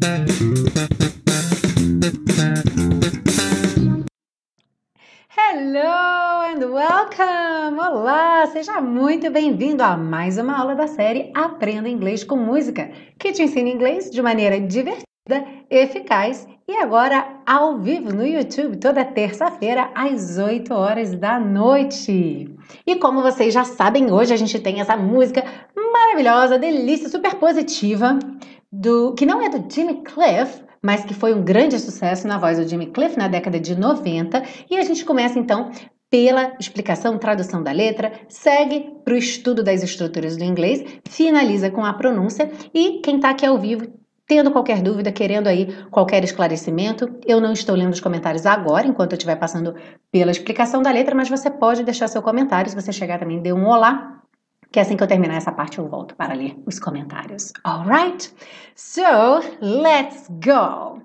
Hello and welcome! Olá, seja muito bem-vindo a mais uma aula da série Aprenda Inglês com Música, que te ensina inglês de maneira divertida, eficaz e agora ao vivo no YouTube, toda terça-feira às 8 horas da noite. E como vocês já sabem, hoje a gente tem essa música maravilhosa, delícia, super positiva, que não é do Jimmy Cliff, mas que foi um grande sucesso na voz do Jimmy Cliff na década de 90. E a gente começa então pela explicação, tradução da letra, segue para o estudo das estruturas do inglês, finaliza com a pronúncia e quem está aqui ao vivo, tendo qualquer dúvida, querendo aí qualquer esclarecimento, eu não estou lendo os comentários agora, enquanto eu estiver passando pela explicação da letra, mas você pode deixar seu comentário, se você chegar também, dê um olá, que assim que eu terminar essa parte eu volto para ler os comentários. Alright? So, let's go!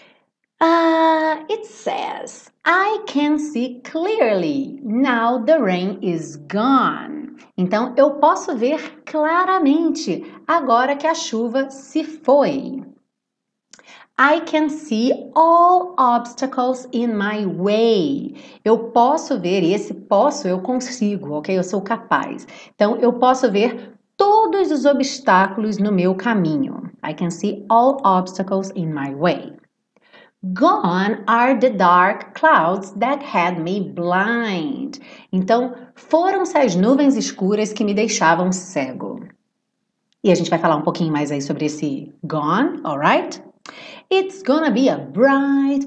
It says, I can see clearly. Now the rain is gone. Então, eu posso ver claramente agora que a chuva se foi. I can see all obstacles in my way. Eu posso ver, e esse posso eu consigo, ok? Eu sou capaz. Então, eu posso ver todos os obstáculos no meu caminho. I can see all obstacles in my way. Gone are the dark clouds that had me blind. Então, foram-se as nuvens escuras que me deixavam cego. E a gente vai falar um pouquinho mais aí sobre esse gone, alright? It's gonna be a bright,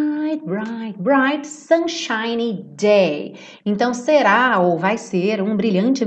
sunshiny day. Então será ou vai ser um brilhante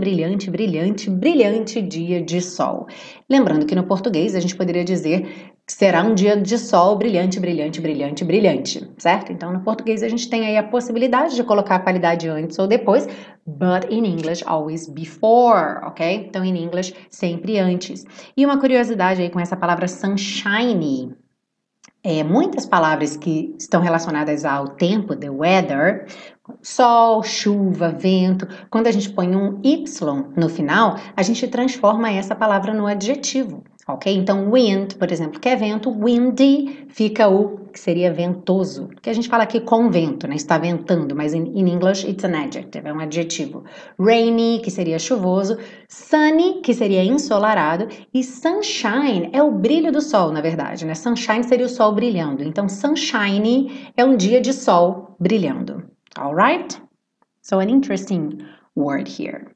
dia de sol. Lembrando que no português a gente poderia dizer que será um dia de sol brilhante, certo? Então no português a gente tem aí a possibilidade de colocar a qualidade antes ou depois, but in English always before, ok? Então em English sempre antes. E uma curiosidade aí com essa palavra sunshiny. Muitas palavras que estão relacionadas ao tempo, the weather, sol, chuva, vento, quando a gente põe um Y no final, a gente transforma essa palavra no adjetivo, ok? Então, wind, por exemplo, que é vento, windy, fica o que seria ventoso, que a gente fala aqui com vento, né? Está ventando, mas in English it's an adjective, é um adjetivo. Rainy, que seria chuvoso, sunny, que seria ensolarado, e sunshine é o brilho do sol, na verdade, né? Sunshine seria o sol brilhando, então sunshiny é um dia de sol brilhando. Alright? So an interesting word here.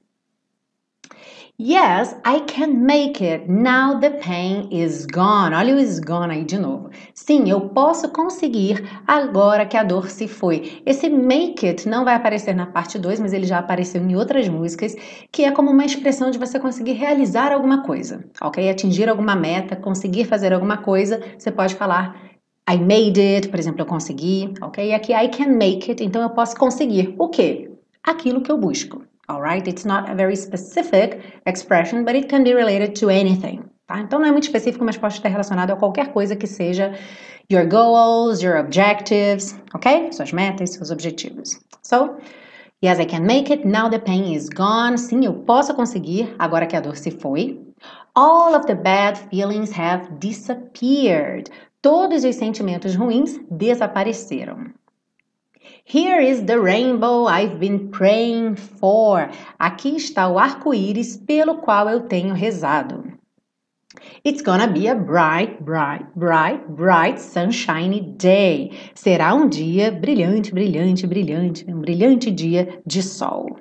Yes, I can make it. Now the pain is gone. Olha o is gone aí de novo. Sim, eu posso conseguir agora que a dor se foi. Esse make it não vai aparecer na parte 2, mas ele já apareceu em outras músicas, que é como uma expressão de você conseguir realizar alguma coisa, ok? Atingir alguma meta, conseguir fazer alguma coisa. Você pode falar I made it, por exemplo, eu consegui, ok? E aqui I can make it, então eu posso conseguir o quê? Aquilo que eu busco. Alright? It's not a very specific expression, but it can be related to anything. Tá? Então não é muito específico, mas pode estar relacionado a qualquer coisa que seja your goals, your objectives, ok? Suas metas, seus objetivos. So, yes, I can make it. Now the pain is gone. Sim, eu posso conseguir agora que a dor se foi. All of the bad feelings have disappeared. Todos os sentimentos ruins desapareceram. Here is the rainbow I've been praying for. Aqui está o arco-íris pelo qual eu tenho rezado. It's gonna be a bright, sunshiny day. Será um dia brilhante, um brilhante dia de sol.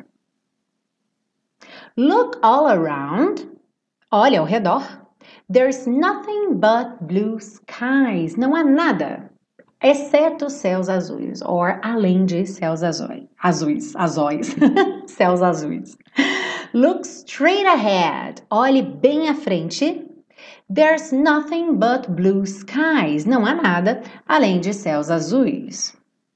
Look all around. Olha ao redor. There's nothing but blue skies. Não há nada, exceto céus azuis, or além de céus azuis. Céus azuis. Look straight ahead. Olhe bem à frente. There's nothing but blue skies. Não há nada além de céus azuis.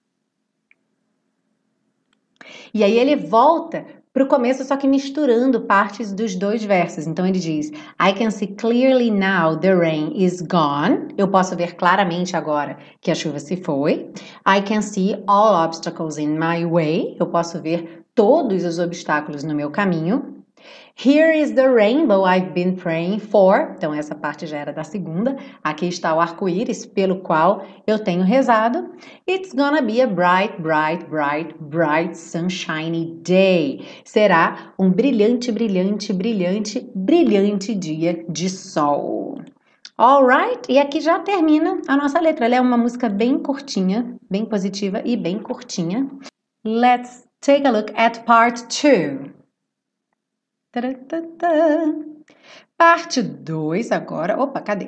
E aí ele volta para o começo, só que misturando partes dos dois versos. Então ele diz, I can see clearly now the rain is gone. Eu posso ver claramente agora que a chuva se foi. I can see all obstacles in my way. Eu posso ver todos os obstáculos no meu caminho. Here is the rainbow I've been praying for. Então, essa parte já era da segunda. Aqui está o arco-íris pelo qual eu tenho rezado. It's gonna be a bright, bright, bright, bright, sunshiny day. Será um brilhante, brilhante, brilhante, brilhante dia de sol. Alright? E aqui já termina a nossa letra. Ela é uma música bem curtinha, bem positiva e bem curtinha. Let's take a look at part 2. Parte 2 agora. Opa, cadê?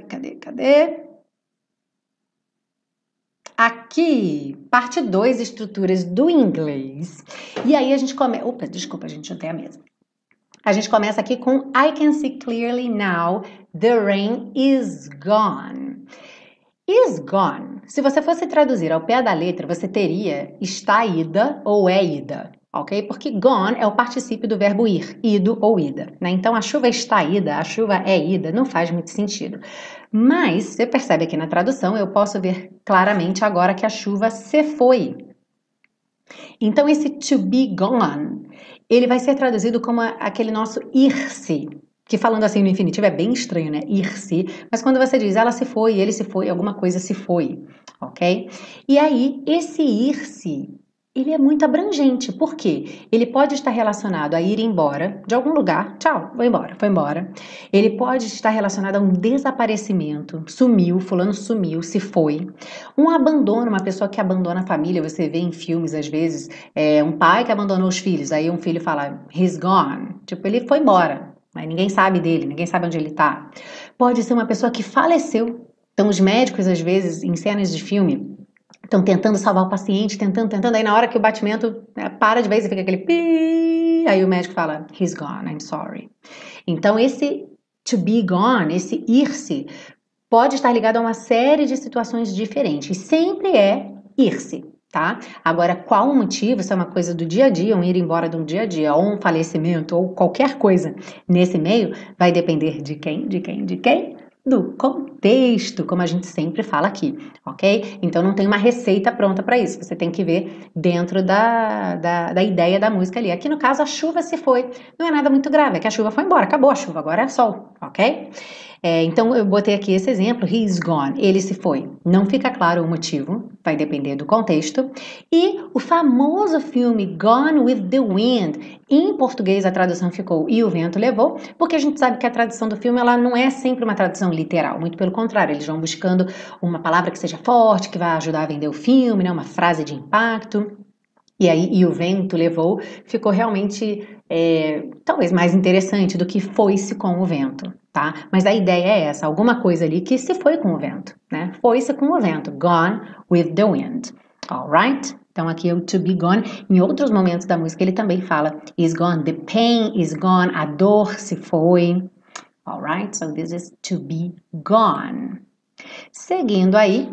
Aqui, parte 2, estruturas do inglês. E aí a gente começa... Opa, desculpa, a gente não tem a mesa. A gente começa aqui com I can see clearly now, the rain is gone. Is gone. Se você fosse traduzir ao pé da letra, você teria está ida ou é ida. Ok? Porque gone é o particípio do verbo ir, ido ou ida, né? Então, a chuva está ida, a chuva é ida, não faz muito sentido. Mas, você percebe aqui na tradução, eu posso ver claramente agora que a chuva se foi. Então, esse to be gone, ele vai ser traduzido como aquele nosso ir-se, que falando assim no infinitivo é bem estranho, né? Ir-se, mas quando você diz ela se foi, ele se foi, alguma coisa se foi, ok? E aí, esse ir-se, ele é muito abrangente, por quê? Ele pode estar relacionado a ir embora de algum lugar, tchau, vou embora, foi embora. Ele pode estar relacionado a um desaparecimento, sumiu, fulano sumiu, se foi. Um abandono, uma pessoa que abandona a família, você vê em filmes às vezes, um pai que abandonou os filhos, aí um filho fala, he's gone, tipo, ele foi embora, mas ninguém sabe dele, ninguém sabe onde ele tá. Pode ser uma pessoa que faleceu, então os médicos às vezes, em cenas de filme, estão tentando salvar o paciente, tentando, aí na hora que o batimento para de vez e fica aquele pi, aí o médico fala, he's gone, I'm sorry. Então esse to be gone, esse ir-se, pode estar ligado a uma série de situações diferentes, e sempre é ir-se, tá? Agora, qual o motivo, se é uma coisa do dia a dia, um ir embora do dia a dia, ou um falecimento, ou qualquer coisa nesse meio, vai depender de quem? Do contexto, como a gente sempre fala aqui, ok? Então não tem uma receita pronta para isso, você tem que ver dentro da ideia da música ali. Aqui no caso a chuva se foi, não é nada muito grave, é que a chuva foi embora, acabou a chuva, agora é sol, ok? Então eu botei aqui esse exemplo, he's gone, ele se foi. Não fica claro o motivo, vai depender do contexto. E o famoso filme Gone with the Wind, em português a tradução ficou E o Vento Levou, porque a gente sabe que a tradução do filme ela não é sempre uma tradução literal, muito pelo contrário, eles vão buscando uma palavra que seja forte, que vai ajudar a vender o filme, né, uma frase de impacto. E aí, E o Vento Levou ficou realmente, talvez mais interessante do que Foi-se com o Vento, tá? Mas a ideia é essa, alguma coisa ali que se foi com o vento, né? Foi-se com o vento, gone with the wind, alright? Então aqui é o to be gone. Em outros momentos da música ele também fala is gone, the pain is gone, a dor se foi, alright? So this is to be gone. Seguindo aí,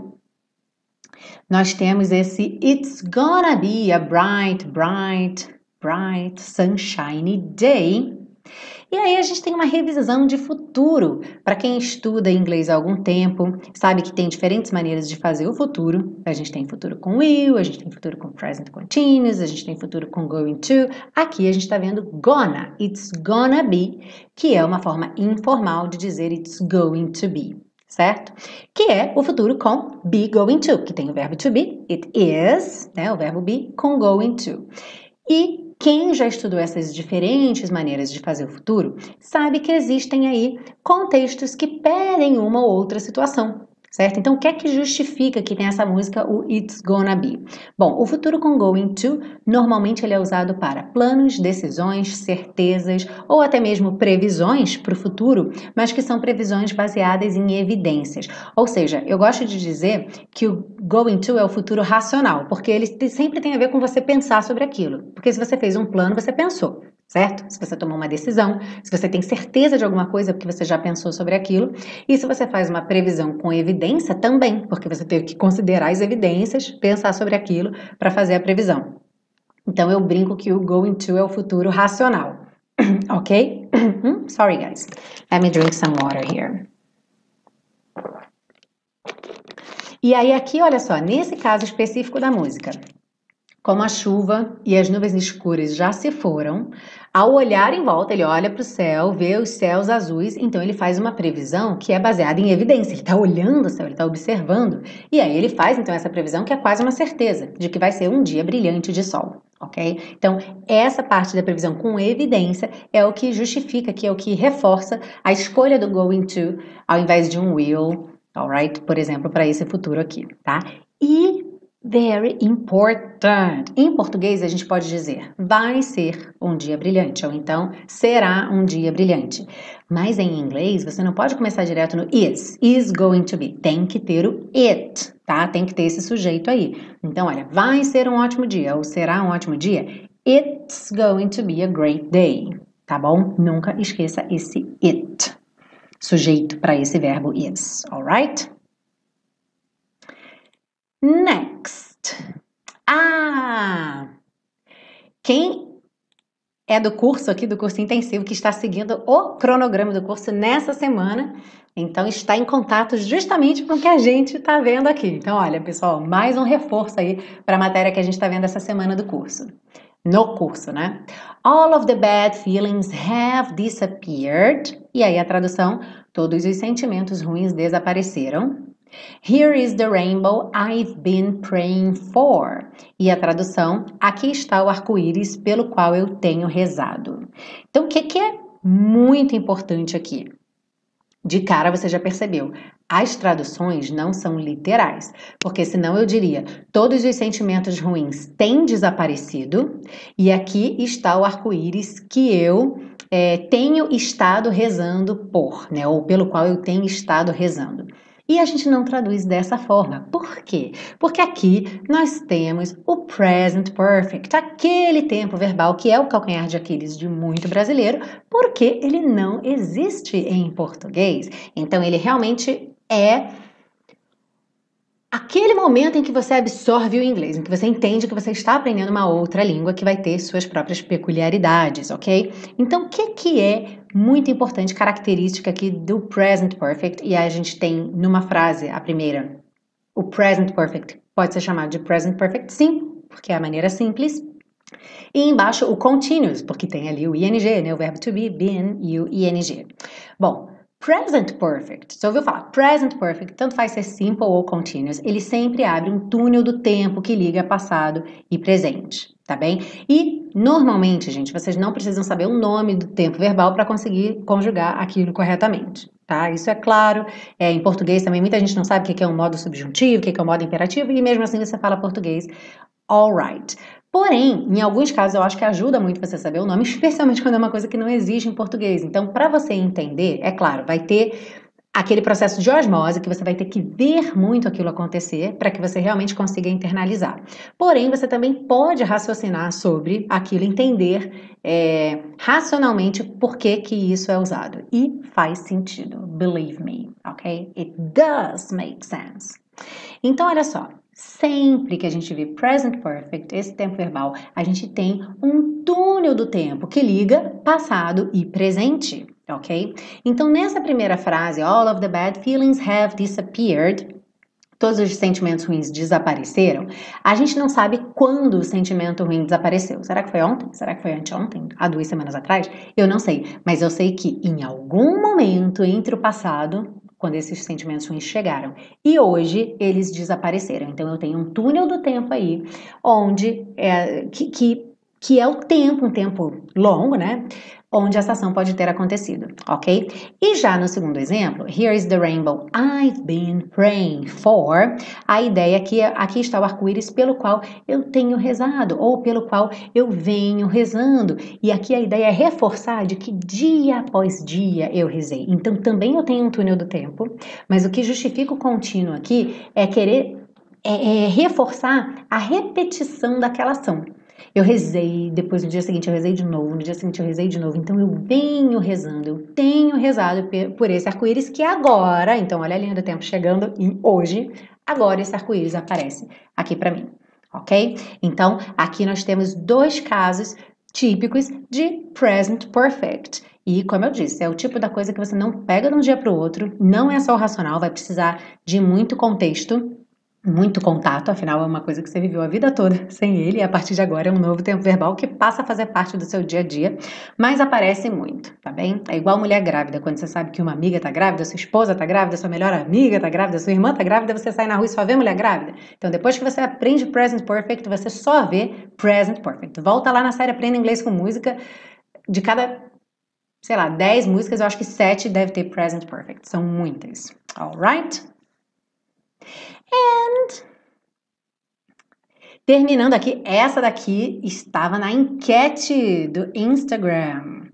nós temos esse It's gonna be a bright, bright, bright, sunshiny day. E aí a gente tem uma revisão de futuro. Para quem estuda inglês há algum tempo, sabe que tem diferentes maneiras de fazer o futuro. A gente tem futuro com will, a gente tem futuro com present continuous, a gente tem futuro com going to. Aqui a gente está vendo gonna, it's gonna be, que é uma forma informal de dizer it's going to be. Certo? Que é o futuro com be going to, que tem o verbo to be, it is, né, o verbo be, com going to. E quem já estudou essas diferentes maneiras de fazer o futuro, sabe que existem aí contextos que pedem uma ou outra situação. Certo? Então, o que é que justifica que tem essa música, o It's Gonna Be? Bom, o futuro com going to, normalmente ele é usado para planos, decisões, certezas ou até mesmo previsões para o futuro, mas que são previsões baseadas em evidências. Ou seja, eu gosto de dizer que o going to é o futuro racional, porque ele sempre tem a ver com você pensar sobre aquilo. Porque se você fez um plano, você pensou. Certo? Se você tomou uma decisão, se você tem certeza de alguma coisa porque você já pensou sobre aquilo, e se você faz uma previsão com evidência também, porque você teve que considerar as evidências, pensar sobre aquilo para fazer a previsão. Então eu brinco que o going to é o futuro racional. Ok? Sorry guys. Let me drink some water here. E aí aqui, olha só, nesse caso específico da música, como a chuva e as nuvens escuras já se foram, ao olhar em volta, ele olha para o céu, vê os céus azuis, então ele faz uma previsão que é baseada em evidência. Ele está olhando o céu, ele está observando, e aí ele faz então essa previsão que é quase uma certeza de que vai ser um dia brilhante de sol, ok? Então, essa parte da previsão com evidência é o que justifica, que é o que reforça a escolha do going to ao invés de um will, alright? Por exemplo, para esse futuro aqui, tá? E very important. Em português a gente pode dizer vai ser um dia brilhante ou então será um dia brilhante. Mas em inglês você não pode começar direto no is going to be. Tem que ter o it, tá? Tem que ter esse sujeito aí. Então, olha, vai ser um ótimo dia ou será um ótimo dia. It's going to be a great day, tá bom? Nunca esqueça esse it. Sujeito para esse verbo is, alright? Next. Quem é do curso aqui, do curso intensivo, que está seguindo o cronograma do curso nessa semana, então está em contato justamente com o que a gente está vendo aqui. Então, olha, pessoal, mais um reforço aí para a matéria que a gente está vendo essa semana do curso. No curso, né? All of the bad feelings have disappeared. E aí a tradução, todos os sentimentos ruins desapareceram. Here is the rainbow I've been praying for. E a tradução, aqui está o arco-íris pelo qual eu tenho rezado. Então, o que é muito importante aqui? De cara você já percebeu, as traduções não são literais, porque senão eu diria, todos os sentimentos ruins têm desaparecido e aqui está o arco-íris que eu tenho estado rezando por, né? Ou pelo qual eu tenho estado rezando. E a gente não traduz dessa forma. Por quê? Porque aqui nós temos o present perfect, aquele tempo verbal que é o calcanhar de Aquiles de muito brasileiro, porque ele não existe em português. Então, ele realmente é aquele momento em que você absorve o inglês, em que você entende que você está aprendendo uma outra língua que vai ter suas próprias peculiaridades, ok? Então, o que é muito importante, característica aqui do present perfect, e a gente tem numa frase, a primeira, o present perfect pode ser chamado de present perfect sim, porque é a maneira simples, e embaixo o continuous, porque tem ali o ing, né? O verbo to be, been e o ing. Bom, present perfect, você ouviu falar? Present perfect, tanto faz ser simple ou continuous, ele sempre abre um túnel do tempo que liga passado e presente, tá bem? E, normalmente, gente, vocês não precisam saber o nome do tempo verbal para conseguir conjugar aquilo corretamente, tá? Isso é claro, em português também muita gente não sabe o que é um modo subjuntivo, o que é um modo imperativo, e mesmo assim você fala português alright. Porém, em alguns casos eu acho que ajuda muito você saber o nome, especialmente quando é uma coisa que não existe em português. Então, para você entender, é claro, vai ter aquele processo de osmose que você vai ter que ver muito aquilo acontecer para que você realmente consiga internalizar. Porém, você também pode raciocinar sobre aquilo, entender racionalmente por que isso é usado. E faz sentido, believe me, ok? It does make sense. Então, olha só. Sempre que a gente vê present perfect, esse tempo verbal, a gente tem um túnel do tempo que liga passado e presente, ok? Então, nessa primeira frase, all of the bad feelings have disappeared, todos os sentimentos ruins desapareceram, a gente não sabe quando o sentimento ruim desapareceu. Será que foi ontem? Será que foi anteontem? Há 2 semanas atrás? Eu não sei, mas eu sei que em algum momento entre o passado, quando esses sentimentos ruins chegaram, e hoje eles desapareceram. Então eu tenho um túnel do tempo aí, onde que é o tempo, um tempo longo, né? Onde essa ação pode ter acontecido, ok? E já no segundo exemplo, here is the rainbow I've been praying for. A ideia aqui é, aqui está o arco-íris pelo qual eu tenho rezado, ou pelo qual eu venho rezando. E aqui a ideia é reforçar de que dia após dia eu rezei. Então também eu tenho um túnel do tempo, mas o que justifica o contínuo aqui é querer reforçar a repetição daquela ação. Eu rezei, depois no dia seguinte eu rezei de novo, no dia seguinte eu rezei de novo. Então eu venho rezando, eu tenho rezado por esse arco-íris que agora, então olha a linha do tempo chegando e hoje, agora esse arco-íris aparece aqui para mim, ok? Então aqui nós temos 2 casos típicos de present perfect. E como eu disse, é o tipo da coisa que você não pega de um dia para o outro, não é só o racional, vai precisar de muito contexto. muito contato, afinal é uma coisa que você viveu a vida toda sem ele, e a partir de agora é um novo tempo verbal que passa a fazer parte do seu dia a dia, mas aparece muito, tá bem? É igual mulher grávida, quando você sabe que uma amiga tá grávida, sua esposa tá grávida, sua melhor amiga tá grávida, sua irmã tá grávida, você sai na rua e só vê mulher grávida. Então depois que você aprende Present Perfect, você só vê Present Perfect. Volta lá na série Aprenda Inglês com Música, de cada, sei lá, 10 músicas, eu acho que 7 deve ter Present Perfect, são muitas, alright? Terminando aqui, essa daqui estava na enquete do Instagram.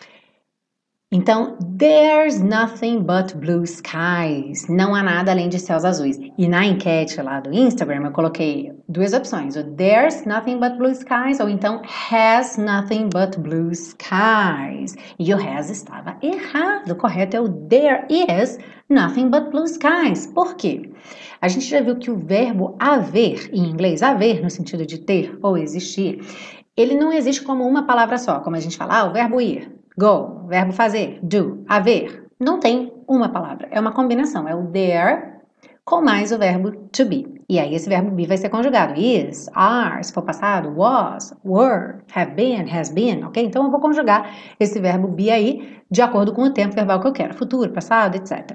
Então, there's nothing but blue skies. Não há nada além de céus azuis. E na enquete lá do Instagram, eu coloquei duas opções. O there's nothing but blue skies ou então has nothing but blue skies. E o has estava errado. O correto é o there is nothing but blue skies. Por quê? A gente já viu que o verbo haver, em inglês, haver no sentido de ter ou existir, ele não existe como uma palavra só, como a gente fala, o verbo ir, go, verbo fazer, do, haver. Não tem uma palavra, é uma combinação, é o there com mais o verbo to be. E aí esse verbo be vai ser conjugado, is, are, se for passado, was, were, have been, has been, ok? Então eu vou conjugar esse verbo be aí de acordo com o tempo verbal que eu quero, futuro, passado, etc.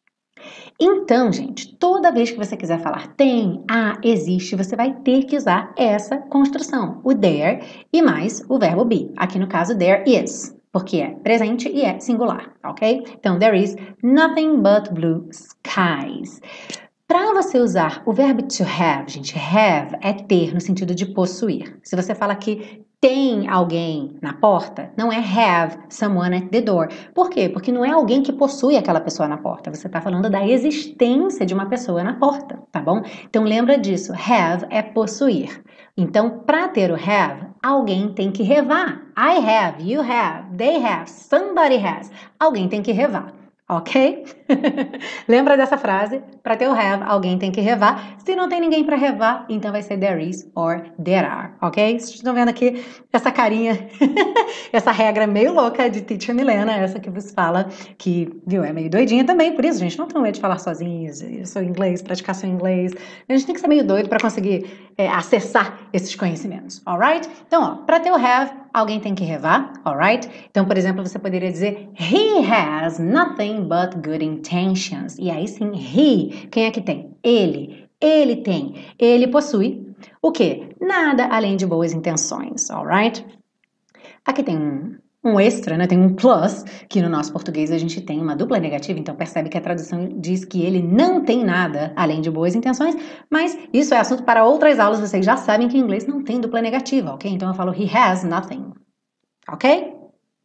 Então, gente, toda vez que você quiser falar tem, há, existe, você vai ter que usar essa construção, o there e mais o verbo be. Aqui no caso, there is, porque é presente e é singular, ok? Então, there is nothing but blue skies. Para você usar o verbo to have, gente, have é ter no sentido de possuir. Se você fala que tem alguém na porta, não é have someone at the door. Por quê? Porque não é alguém que possui aquela pessoa na porta. Você está falando da existência de uma pessoa na porta, tá bom? Então lembra disso. Have é possuir. Então, para ter o have, alguém tem que revar. I have, you have, they have, somebody has. Alguém tem que revar. Ok? Lembra dessa frase? Para ter o have, alguém tem que revar. Se não tem ninguém para revar, então vai ser there is or there are, ok? Vocês estão vendo aqui essa carinha, essa regra meio louca de Teacher Milena, essa que vos fala, que, viu, é meio doidinha também, por isso, gente, não tenham medo de falar sozinhos, seu inglês, praticar seu inglês. A gente tem que ser meio doido para conseguir acessar esses conhecimentos, alright? Então, ó, para ter o have, alguém tem que revar, alright? Então, por exemplo, você poderia dizer he has nothing but good intentions. E aí sim, he, quem é que tem? Ele tem, ele possui o quê? Nada além de boas intenções, alright? Aqui tem um extra, né? Tem um plus, que no nosso português a gente tem uma dupla negativa, então percebe que a tradução diz que ele não tem nada além de boas intenções, mas isso é assunto para outras aulas, vocês já sabem que em inglês não tem dupla negativa, ok? Então eu falo he has nothing, ok?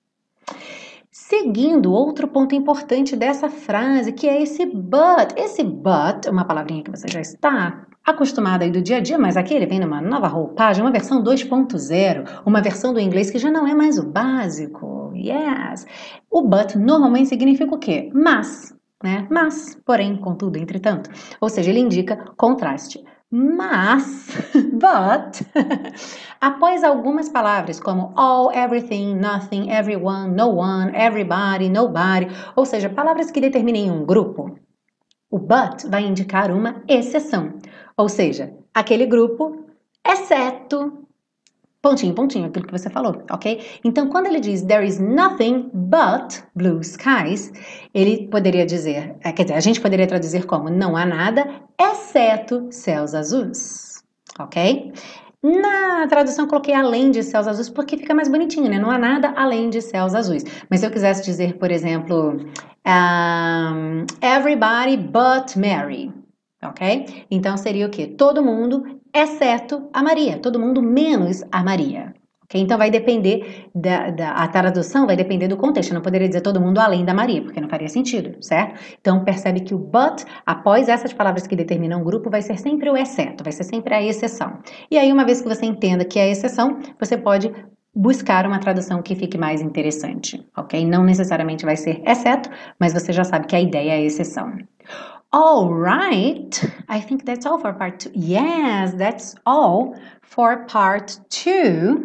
Seguindo, outro ponto importante dessa frase, que é esse but. Esse but, uma palavrinha que você já está acostumado aí do dia a dia, mas aqui ele vem numa nova roupagem, uma versão 2.0, uma versão do inglês que já não é mais o básico. Yes! O but normalmente significa o quê? Mas, né? Mas, porém, contudo, entretanto. Ou seja, ele indica contraste. Mas, but, após algumas palavras como all, everything, nothing, everyone, no one, everybody, nobody, ou seja, palavras que determinem um grupo, o but vai indicar uma exceção, ou seja, aquele grupo, exceto, pontinho, pontinho, aquilo que você falou, ok? Então, quando ele diz there is nothing but blue skies, ele poderia dizer, quer dizer, a gente poderia traduzir como não há nada exceto céus azuis, ok? Na tradução eu coloquei além de céus azuis porque fica mais bonitinho, né? Não há nada além de céus azuis. Mas se eu quisesse dizer, por exemplo, everybody but Mary, ok? Então seria o quê? Todo mundo exceto a Maria, todo mundo menos a Maria. Okay? Então vai depender a tradução vai depender do contexto. Eu não poderia dizer todo mundo além da Maria, porque não faria sentido, certo? Então percebe que o but, após essas palavras que determinam o grupo, vai ser sempre o exceto, vai ser sempre a exceção. E aí, uma vez que você entenda que é a exceção, você pode buscar uma tradução que fique mais interessante, ok? Não necessariamente vai ser exceto, mas você já sabe que a ideia é a exceção. All right, I think that's all for part 2. Yes, that's all for part 2.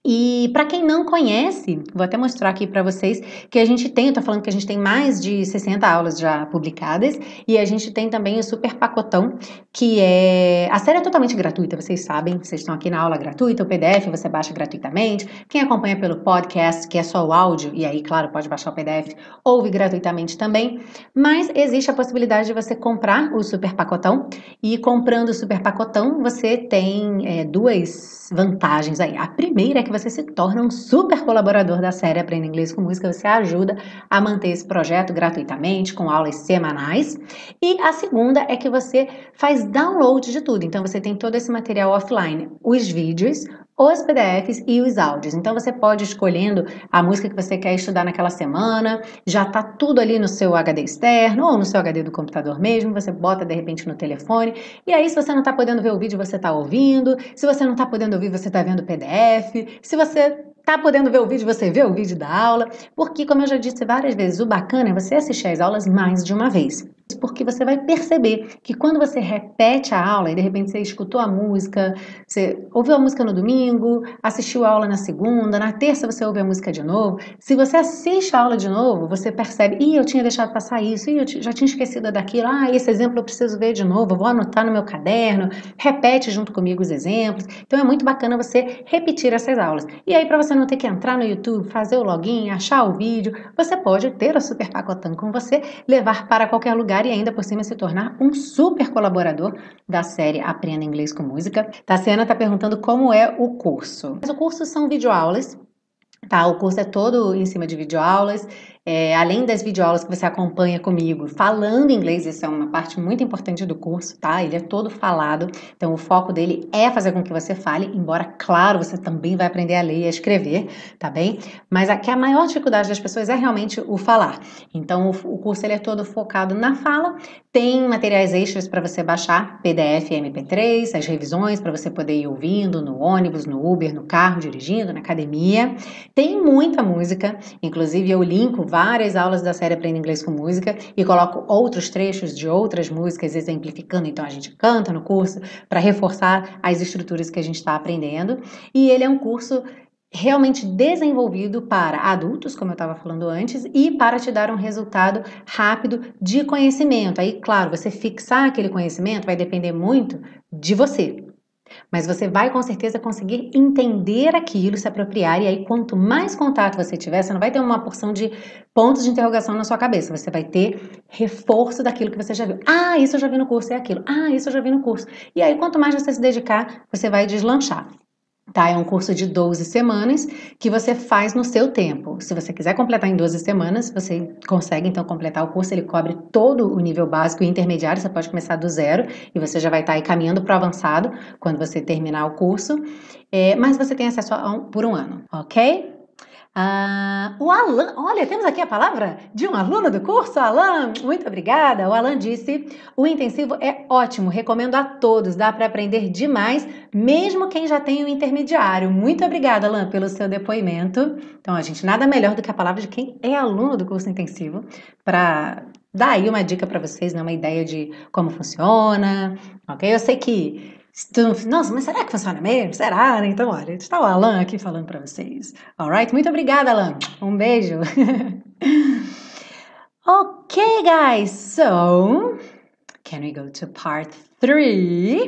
E para quem não conhece, vou até mostrar aqui para vocês que a gente tem, eu tô falando que a gente tem mais de 60 aulas já publicadas e a gente tem também o super pacotão, que a série é totalmente gratuita, vocês sabem, vocês estão aqui na aula gratuita, o PDF você baixa gratuitamente, quem acompanha pelo podcast, que é só o áudio, e aí, claro, pode baixar o PDF, ouve gratuitamente também, mas existe a possibilidade de você comprar o super pacotão e comprando o super pacotão você tem duas vantagens aí. A primeira é que você se torna um super colaborador da série Aprenda Inglês com Música, você ajuda a manter esse projeto gratuitamente, com aulas semanais. E a segunda é que você faz download de tudo, então você tem todo esse material offline, os vídeos, os PDFs e os áudios. Então você pode ir escolhendo a música que você quer estudar naquela semana, já tá tudo ali no seu HD externo ou no seu HD do computador mesmo, você bota de repente no telefone, e aí se você não tá podendo ver o vídeo, você tá ouvindo, se você não tá podendo ouvir, você tá vendo o PDF, se você tá podendo ver o vídeo, você vê o vídeo da aula, porque como eu já disse várias vezes, o bacana é você assistir às aulas mais de uma vez. Porque você vai perceber que quando você repete a aula e de repente você escutou a música, você ouviu a música no domingo, assistiu a aula na segunda, na terça você ouve a música de novo. Se você assiste a aula de novo, você percebe, eu tinha deixado passar isso, eu já tinha esquecido daquilo, esse exemplo eu preciso ver de novo, eu vou anotar no meu caderno, repete junto comigo os exemplos. Então é muito bacana você repetir essas aulas. E aí para você não ter que entrar no YouTube, fazer o login, achar o vídeo, você pode ter o Super Pacotão com você, levar para qualquer lugar e ainda por cima se tornar um super colaborador da série Aprenda Inglês com Música. Tassiana está perguntando como é o curso. Mas o curso são videoaulas, tá? O curso é todo em cima de videoaulas. Além das videoaulas que você acompanha comigo falando inglês, isso é uma parte muito importante do curso, tá? Ele é todo falado, então o foco dele é fazer com que você fale, embora, claro, você também vai aprender a ler e a escrever, tá bem? Mas aqui a maior dificuldade das pessoas é realmente o falar. Então o curso ele é todo focado na fala, tem materiais extras para você baixar, PDF e MP3, as revisões para você poder ir ouvindo no ônibus, no Uber, no carro, dirigindo, na academia. Tem muita música, inclusive eu linko várias aulas da série Aprenda Inglês com Música e coloco outros trechos de outras músicas exemplificando, então a gente canta no curso para reforçar as estruturas que a gente está aprendendo. E ele é um curso realmente desenvolvido para adultos, como eu estava falando antes, e para te dar um resultado rápido de conhecimento. Aí, claro, você fixar aquele conhecimento vai depender muito de você. Mas você vai com certeza conseguir entender aquilo, se apropriar, e aí quanto mais contato você tiver, você não vai ter uma porção de pontos de interrogação na sua cabeça, você vai ter reforço daquilo que você já viu. Isso eu já vi no curso, é aquilo. Isso eu já vi no curso. E aí quanto mais você se dedicar, você vai deslanchar. Tá? É um curso de 12 semanas que você faz no seu tempo. Se você quiser completar em 12 semanas, você consegue então completar o curso, ele cobre todo o nível básico e intermediário, você pode começar do zero e você já vai estar aí caminhando para o avançado quando você terminar o curso, mas você tem acesso por um ano, ok? O Alan, olha, temos aqui a palavra de um aluno do curso, Alan, muito obrigada. O Alan disse, o intensivo é ótimo, recomendo a todos, dá para aprender demais, mesmo quem já tem o intermediário. Muito obrigada, Alan, pelo seu depoimento. Então, gente, nada melhor do que a palavra de quem é aluno do curso intensivo para dar aí uma dica para vocês, né, uma ideia de como funciona, ok? Eu sei que nossa, mas será que funciona mesmo? Será, né? Então, olha, está o Alan aqui falando para vocês. Alright? Muito obrigada, Alan. Um beijo. Okay, guys. So, can we go to part 3?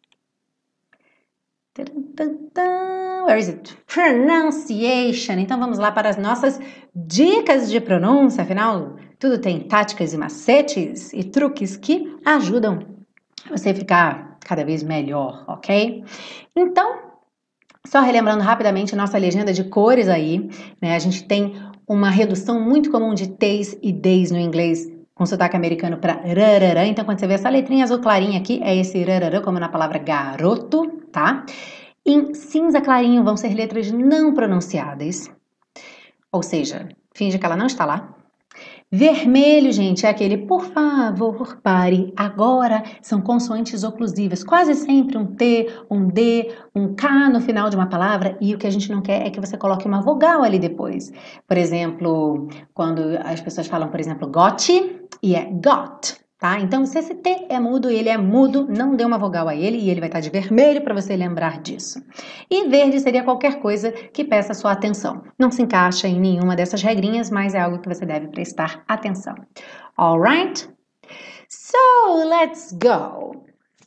Where is it? Pronunciation. Então, vamos lá para as nossas dicas de pronúncia. Afinal, tudo tem táticas e macetes e truques que ajudam você a ficar cada vez melhor, ok? Então, só relembrando rapidamente nossa legenda de cores aí, né? A gente tem uma redução muito comum de T's e D's no inglês com sotaque americano para rararã. Então, quando você vê essa letrinha azul clarinha aqui, é esse rararã, como na palavra garoto, tá? Em cinza clarinho vão ser letras não pronunciadas, ou seja, finge que ela não está lá. Vermelho, gente, é aquele por favor, pare, agora, são consoantes oclusivas, quase sempre um T, um D, um K no final de uma palavra, e o que a gente não quer é que você coloque uma vogal ali depois. Por exemplo, quando as pessoas falam, por exemplo, got, e é got, tá? Então, se esse T é mudo e ele é mudo, não dê uma vogal a ele e ele vai estar de vermelho para você lembrar disso. E verde seria qualquer coisa que peça sua atenção. Não se encaixa em nenhuma dessas regrinhas, mas é algo que você deve prestar atenção. Alright? So, let's go!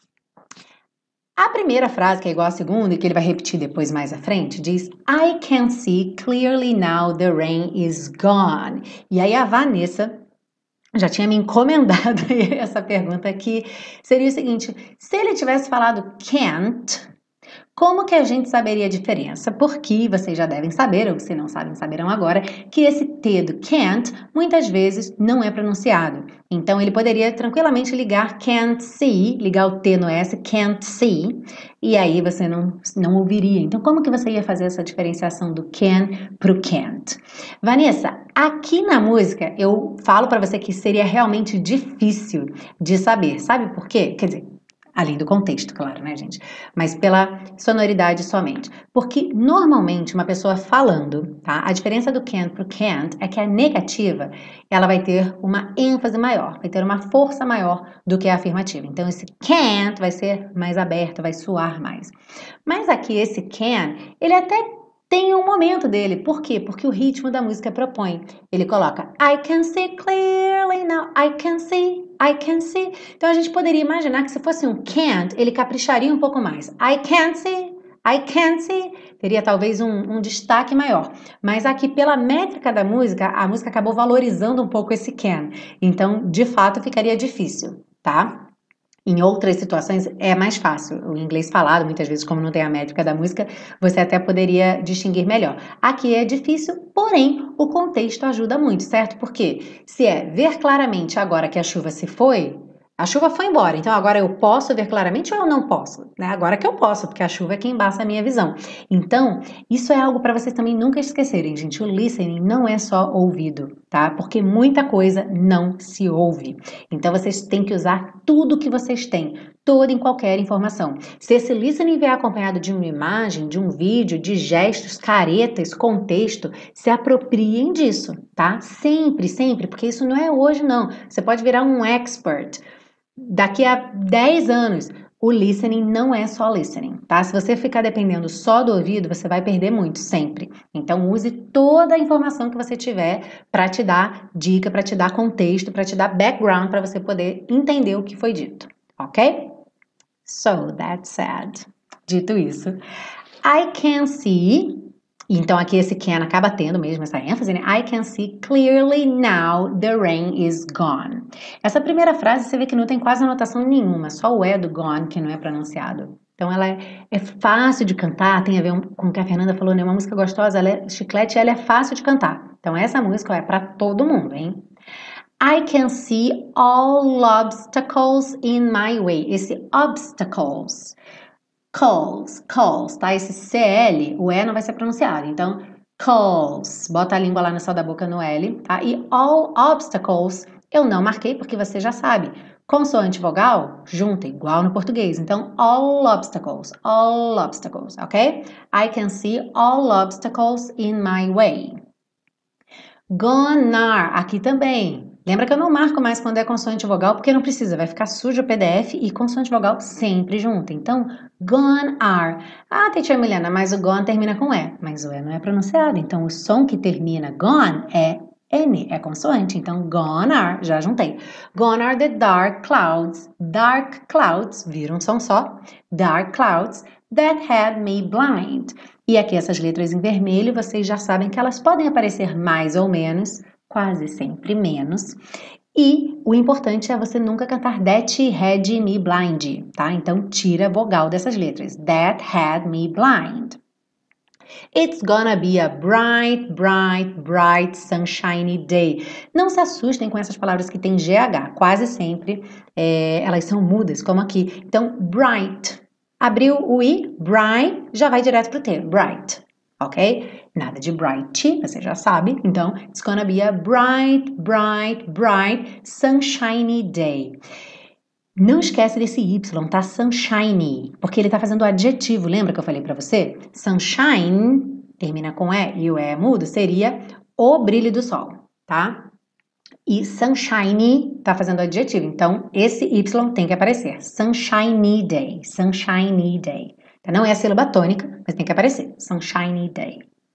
A primeira frase, que é igual à segunda e que ele vai repetir depois mais à frente, diz I can see clearly now the rain is gone. E aí a Vanessa já tinha me encomendado essa pergunta aqui. Seria o seguinte, se ele tivesse falado can't, como que a gente saberia a diferença? Porque vocês já devem saber, ou se não sabem, saberão agora, que esse T do can't muitas vezes não é pronunciado. Então, ele poderia tranquilamente ligar can't see, ligar o T no S, can't see, e aí você não ouviria. Então, como que você ia fazer essa diferenciação do can pro can't? Vanessa, aqui na música eu falo para você que seria realmente difícil de saber. Sabe por quê? Quer dizer, além do contexto, claro, né, gente? Mas pela sonoridade somente. Porque, normalmente, uma pessoa falando, tá? A diferença do can pro can't é que a negativa, ela vai ter uma ênfase maior, vai ter uma força maior do que a afirmativa. Então, esse can't vai ser mais aberto, vai soar mais. Mas aqui, esse can, ele até tem um momento dele. Por quê? Porque o ritmo da música propõe. Ele coloca I can see clearly now, I can see, I can see. Então a gente poderia imaginar que se fosse um can't, ele capricharia um pouco mais. I can't see, I can't see. Teria talvez um destaque maior. Mas aqui, pela métrica da música, a música acabou valorizando um pouco esse can. Então, de fato, ficaria difícil, tá? Em outras situações é mais fácil. O inglês falado, muitas vezes, como não tem a métrica da música, você até poderia distinguir melhor. Aqui é difícil, porém, o contexto ajuda muito, certo? Porque se é ver claramente agora que a chuva se foi, a chuva foi embora, então agora eu posso ver claramente ou eu não posso? Né? Agora que eu posso, porque a chuva é que embaça a minha visão. Então, isso é algo para vocês também nunca esquecerem, gente. O listening não é só ouvido, tá? Porque muita coisa não se ouve. Então, vocês têm que usar tudo que vocês têm, toda e qualquer informação. Se esse listening vier acompanhado de uma imagem, de um vídeo, de gestos, caretas, contexto, se apropriem disso, tá? Sempre, sempre, porque isso não é hoje, não. Você pode virar um expert. Daqui a 10 anos, o listening não é só listening, tá? Se você ficar dependendo só do ouvido, você vai perder muito, sempre. Então, use toda a informação que você tiver para te dar dica, para te dar contexto, para te dar background, para você poder entender o que foi dito, ok? So, that said. Dito isso, I can see... Então, aqui esse can acaba tendo mesmo essa ênfase, né? I can see clearly now the rain is gone. Essa primeira frase você vê que não tem quase anotação nenhuma, só o E do gone que não é pronunciado. Então, ela é fácil de cantar, tem a ver com o que a Fernanda falou, né? Uma música gostosa, ela é chiclete, ela é fácil de cantar. Então, essa música é para todo mundo, hein? I can see all obstacles in my way. Esse obstacles... calls, tá? Esse CL, o E não vai ser pronunciado. Então, calls, bota a língua lá no céu da boca no L, tá? E all obstacles, eu não marquei porque você já sabe. Consoante vogal, junta, igual no português. Então, all obstacles, ok? I can see all obstacles in my way. Gone are, aqui também. Lembra que eu não marco mais quando é consoante vogal, porque não precisa, vai ficar sujo o PDF e consoante vogal sempre junto. Então, gone are. Ah, teacher Milena, mas o gone termina com E, mas o E não é pronunciado. Então, o som que termina gone é N, é consoante. Então, gone are, já juntei. Gone are the dark clouds, vira um som só, dark clouds, that had me blind. E aqui essas letras em vermelho, vocês já sabem que elas podem aparecer mais ou menos, quase sempre menos. E o importante é você nunca cantar that had me blind, tá? Então, tira a vogal dessas letras. That had me blind. It's gonna be a bright, sunshiny day. Não se assustem com essas palavras que tem GH. Quase sempre elas são mudas, como aqui. Então, bright. Abriu o I, bright, já vai direto pro T. Bright. Ok? Nada de bright, você já sabe. Então, it's gonna be a bright, sunshiny day. Não esquece desse Y, tá? Sunshiny, porque ele tá fazendo o adjetivo. Lembra que eu falei pra você? Sunshine, termina com E e o E é mudo, seria o brilho do sol, tá? E sunshiny tá fazendo adjetivo, então esse Y tem que aparecer. Sunshiny day, sunshiny day. Não é a sílaba tônica, mas tem que aparecer. Sunshiny day.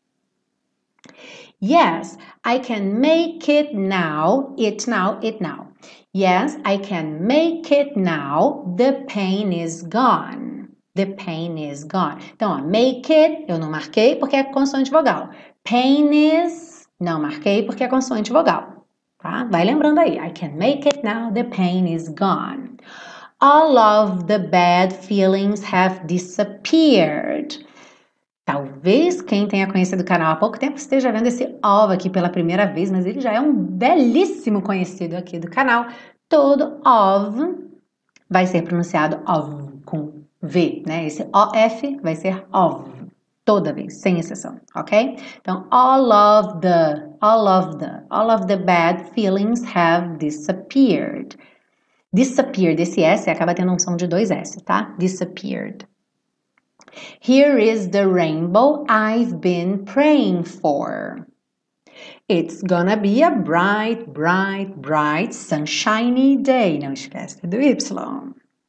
Yes, I can make it now. It now, it now. Yes, I can make it now. The pain is gone. The pain is gone. Então, ó, make it, eu não marquei porque é consoante vogal. Pain is, não marquei porque é consoante vogal. Tá? Vai lembrando aí. I can make it now. The pain is gone. All of the bad feelings have disappeared. Talvez quem tenha conhecido o canal há pouco tempo esteja vendo esse of aqui pela primeira vez, mas ele já é um belíssimo conhecido aqui do canal. Todo of vai ser pronunciado of com V, né? Esse OF vai ser of, toda vez, sem exceção, ok? Então, all of the bad feelings have disappeared. Disappeared, esse S acaba tendo um som de 2 S, tá? Disappeared. Here is the rainbow I've been praying for. It's gonna be a bright, bright, bright, sunshiny day. Não esquece do Y.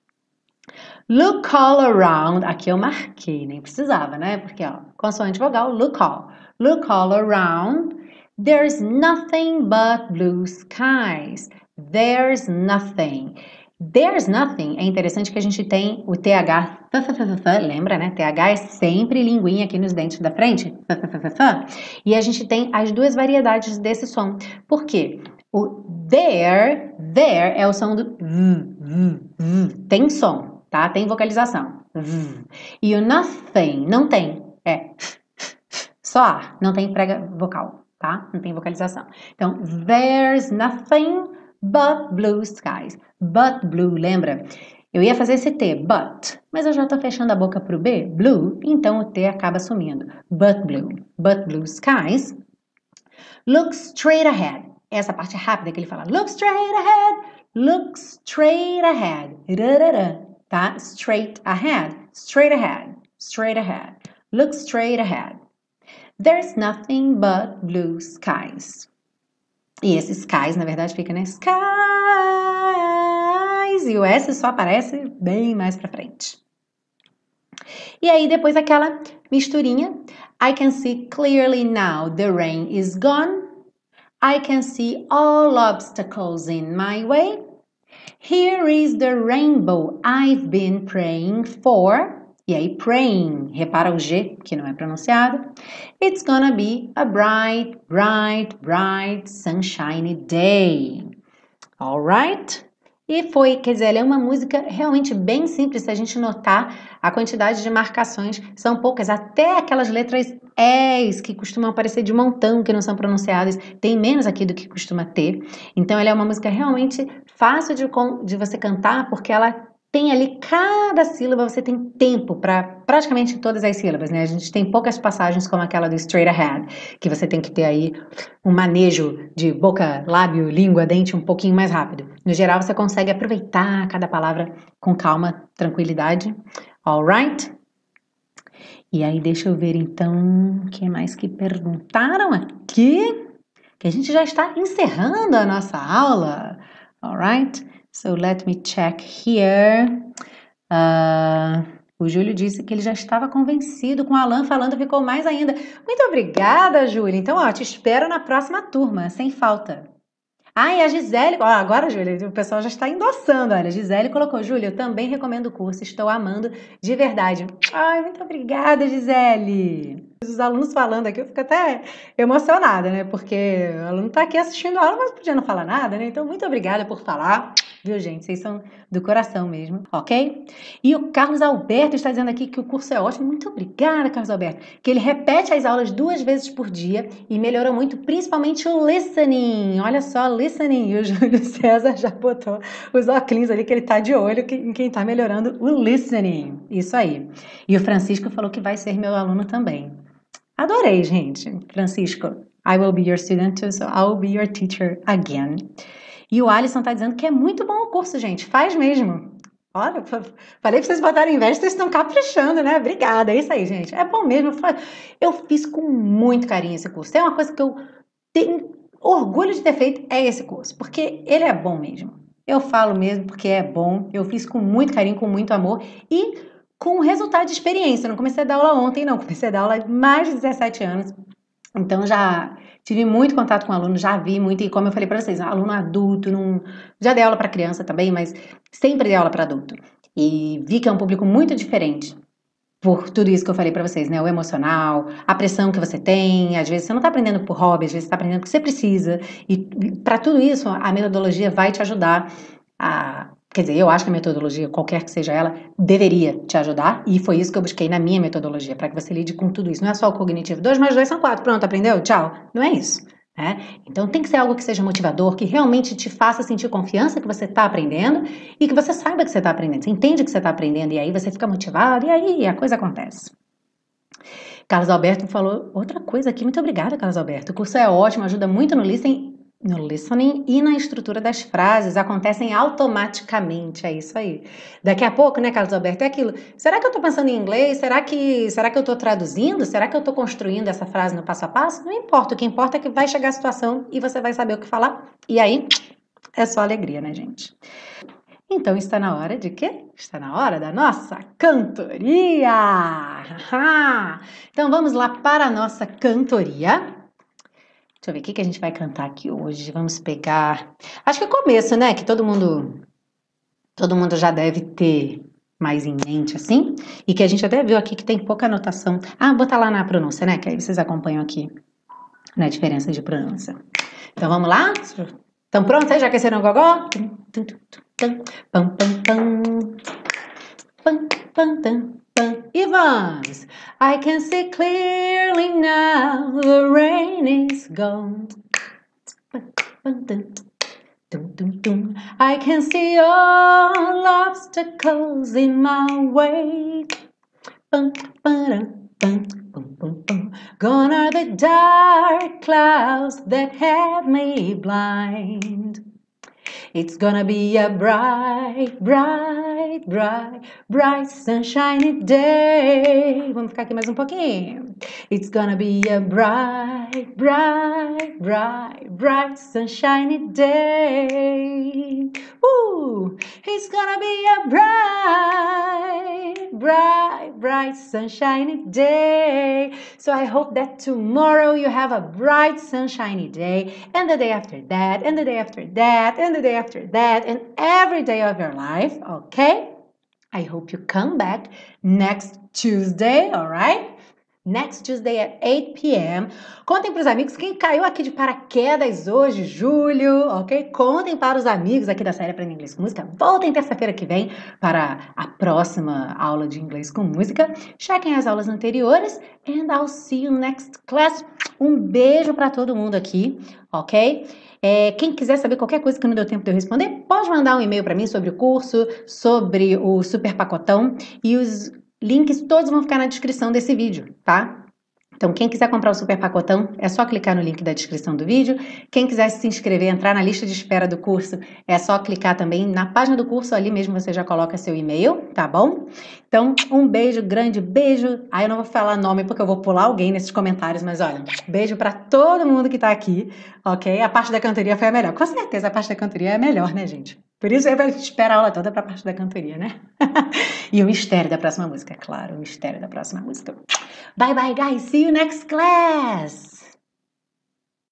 Look all around. Aqui eu marquei, nem precisava, né? Porque, ó, consoante vogal, look all. Look all around. There's nothing but blue skies. There's nothing. There's nothing, é interessante que a gente tem o TH, lembra, né? TH é sempre linguinha aqui nos dentes da frente, e a gente tem as duas variedades desse som. Por quê? O there é o som do tem som, tá? Tem vocalização. E o nothing não tem, é só ar, não tem prega vocal, tá? Não tem vocalização. Então, there's nothing but blue skies. But blue, lembra? Eu ia fazer esse T, but, mas eu já tô fechando a boca pro B, blue, então o T acaba sumindo. But blue skies. Look straight ahead. Essa parte rápida que ele fala, look straight ahead, look straight ahead. Tá? Straight ahead, straight ahead, straight ahead. Look straight ahead. There's nothing but blue skies. E esse skies, na verdade, fica, né? Skies! E o S só aparece bem mais pra frente. E aí, depois aquela misturinha. I can see clearly now the rain is gone. I can see all obstacles in my way. Here is the rainbow I've been praying for. E aí, praying, repara o G, que não é pronunciado. It's gonna be a bright, bright, bright, sunshiny day. Alright? E foi, quer dizer, ela é uma música realmente bem simples, se a gente notar a quantidade de marcações, são poucas, até aquelas letras S que costumam aparecer de montão, que não são pronunciadas, tem menos aqui do que costuma ter. Então, ela é uma música realmente fácil de você cantar, porque ela tem ali cada sílaba, você tem tempo para praticamente todas as sílabas, né? A gente tem poucas passagens como aquela do straight ahead, que você tem que ter aí um manejo de boca, lábio, língua, dente um pouquinho mais rápido. No geral, você consegue aproveitar cada palavra com calma, tranquilidade. Alright? E aí, deixa eu ver então, o que mais que perguntaram aqui? Que a gente já está encerrando a nossa aula. Alright? So let me check here. O Júlio disse que ele já estava convencido com o Alan falando, ficou mais ainda. Muito obrigada, Júlio. Então, ó, te espero na próxima turma, sem falta. E a Gisele, agora, Júlia, o pessoal já está endossando, olha, a Gisele colocou, Júlia, eu também recomendo o curso, estou amando de verdade. Ai, muito obrigada, Gisele. Os alunos falando aqui, eu fico até emocionada, né, porque o aluno está aqui assistindo a aula, mas podia não falar nada, né, então muito obrigada por falar, viu, gente, vocês são do coração mesmo, ok? E o Carlos Alberto está dizendo aqui que o curso é ótimo, muito obrigada, Carlos Alberto, que ele repete as aulas 2 vezes por dia e melhorou muito, principalmente o listening, olha só, listening, e o Júlio César já botou os óculos ali que ele tá de olho em quem tá melhorando o listening, isso aí. E o Francisco falou que vai ser meu aluno também. Adorei, gente. Francisco, I will be your student too, so I will be your teacher again. E o Alisson tá dizendo que é muito bom o curso, gente, faz mesmo. Olha, falei pra vocês botarem inveja, vocês estão caprichando, né? Obrigada, é isso aí, gente. É bom mesmo, eu fiz com muito carinho esse curso. É uma coisa que eu tenho orgulho de ter feito é esse curso, porque ele é bom mesmo. Eu falo mesmo porque é bom, eu fiz com muito carinho, com muito amor e com resultado de experiência. Eu não comecei a dar aula ontem, não, comecei a dar aula há mais de 17 anos. Então já tive muito contato com aluno, já vi muito, e como eu falei para vocês, aluno adulto, já dei aula para criança também, mas sempre dei aula para adulto. E vi que é um público muito diferente. Por tudo isso que eu falei pra vocês, né? O emocional, a pressão que você tem, às vezes você não tá aprendendo por hobby, às vezes você tá aprendendo porque você precisa. E para tudo isso, a metodologia vai te ajudar a. Quer dizer, eu acho que a metodologia, qualquer que seja ela, deveria te ajudar. E foi isso que eu busquei na minha metodologia, para que você lide com tudo isso. Não é só o cognitivo. 2 mais 2 são 4. Pronto, aprendeu? Tchau. Não é isso. Né? Então tem que ser algo que seja motivador, que realmente te faça sentir confiança que você está aprendendo e que você saiba que você está aprendendo. Você entende que você está aprendendo e aí você fica motivado e aí a coisa acontece. Carlos Alberto falou outra coisa aqui. Muito obrigada, Carlos Alberto. O curso é ótimo, ajuda muito no listening e na estrutura das frases. Acontecem automaticamente, é isso aí. Daqui a pouco, né, Carlos Alberto, é aquilo. Será que eu tô pensando em inglês? Será que eu tô traduzindo? Será que eu tô construindo essa frase no passo a passo? Não importa, o que importa é que vai chegar a situação e você vai saber o que falar. E aí, é só alegria, né, gente? Então, está na hora de quê? Está na hora da nossa cantoria! Então, vamos lá para a nossa cantoria. Deixa eu ver o que a gente vai cantar aqui hoje. Vamos pegar... Acho que é o começo, né? Que todo mundo já deve ter mais em mente, assim. E que a gente até viu aqui que tem pouca anotação. Ah, vou botar lá na pronúncia, né? Que aí vocês acompanham aqui na diferença de pronúncia. Então, vamos lá? Estão prontos aí? Já aqueceram o gogó? E vamos! I can see clearly now the rain is gone. I can see all obstacles in my way. Gone are the dark clouds that had me blind. It's gonna be a bright, bright, bright, bright sunshiny day. Vamos ficar aqui mais um pouquinho. It's gonna be a bright, bright, bright, bright sunshiny day. It's gonna be a bright, bright, bright sunshiny day. So I hope that tomorrow you have a bright sunshiny day, and the day after that, and the day after that, and the day after that, and every day of your life, okay? I hope you come back next Tuesday, all right? Next Tuesday at 8 p.m. Contem para os amigos quem caiu aqui de paraquedas hoje, julho, ok? Contem para os amigos aqui da série Aprenda Inglês com Música. Voltem terça-feira que vem para a próxima aula de inglês com música. Chequem as aulas anteriores and I'll see you next class. Um beijo para todo mundo aqui, ok? Quem quiser saber qualquer coisa que não deu tempo de eu responder, pode mandar um e-mail para mim sobre o curso, sobre o super pacotão e os links todos vão ficar na descrição desse vídeo, tá? Então, quem quiser comprar o super pacotão, é só clicar no link da descrição do vídeo. Quem quiser se inscrever, entrar na lista de espera do curso, é só clicar também na página do curso, ali mesmo você já coloca seu e-mail, tá bom? Então, um beijo, grande beijo. Aí eu não vou falar nome porque eu vou pular alguém nesses comentários, mas olha, beijo pra todo mundo que tá aqui, ok? A parte da cantoria foi a melhor. Com certeza a parte da cantoria é a melhor, né, gente? Por isso eu espero a aula toda pra parte da cantoria, né? E o mistério da próxima música, claro, o mistério da próxima música. Bye bye, guys. See you next class.